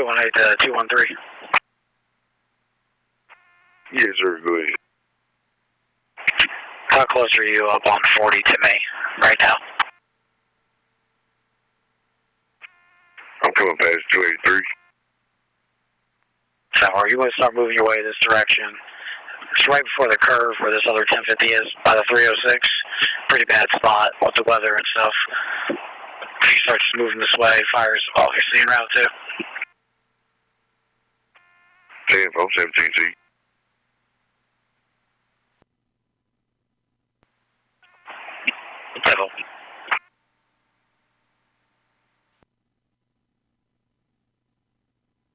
218 to 213. Yes, sir. Go ahead. How close are you up on 40 to me right now? I'm coming past 283. So are you going to start moving your way this direction? It's right before the curve where this other 1050 is, by the 306. Pretty bad spot with the weather and stuff. If you start just moving this way, fire's obviously en route too. 10-4, 17C.